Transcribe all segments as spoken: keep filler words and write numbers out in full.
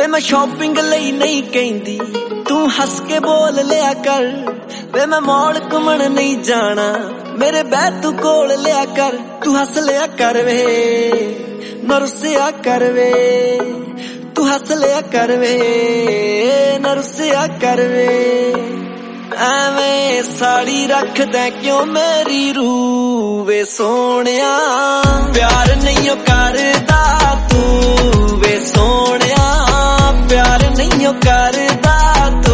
मैं शॉपिंग लई नहीं कहंदी तू हस के बोल लिया कर वे मैं मॉल घुमण नहीं जाना मेरे बैठ तू कोल लिया कर तू हस लिया कर वे न रुसिया कर वे तू हस लिया कर वे न रुसिया कर वे ਐਵੇਂ ਸਾੜੀ ਰੱਖਦਾ ਕਿਉਂ ਮੇਰੀ रूह वे सोहणिया प्यार नहीं करदा तू वे सोहणिया प्यार नहीं करदा तू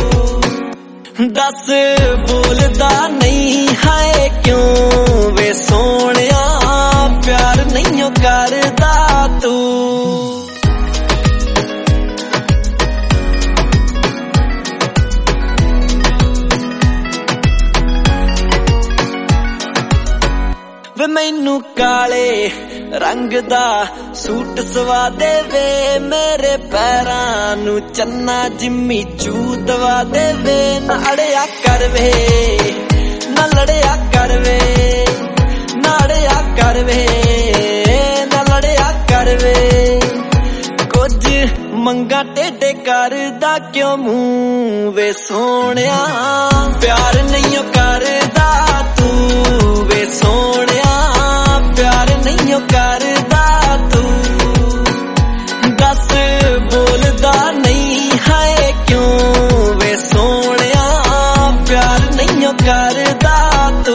दस बोलदा नहीं है क्यों वे सोहणिया प्यार नहीं करदा तू वे मैनू काले रंग दा सूट सवा दे वे मेरे पैरां नू चन्ना जिम्मी चू दवा दे वे ना अड़िया कर वे ना लड़िया कर वे ना अड़िया कर वे ना लड़िया कर वे कुछ मंगा टेढ़े करदा क्यों मुंह वे सोहणिया प्यार नहीं करदा तू वे सोहणिया प्यार नहीं करदा तू दस बोलदा नहीं है क्यों वे सोहणिया प्यार नहीं करदा तू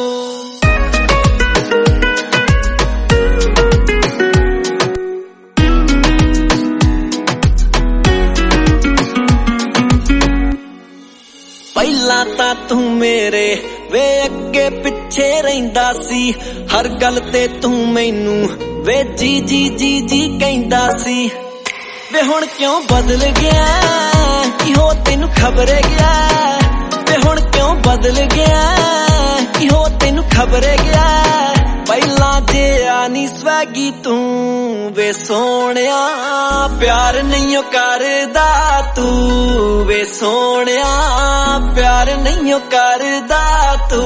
पहला तां तू मेरे वे अगे पिछे रहिंदा सी हर गल ते तू मैनू वे जी जी जी जी कहंदा सी वे हुण क्यों बदल गया कि हो तेनू खबरे गया वे हुण क्यों बदल गया कि हो तेनू खबरे गया पहला जे आनी स्वैगी तू वे सोहणिया प्यार नहीं करदा तू वे सोहणिया प्यार नहीं करदा तू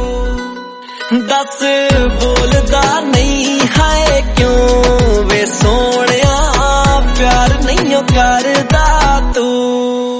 दस बोलदा नहीं है क्यों वे सोहणिया प्यार नहीं करदा तू।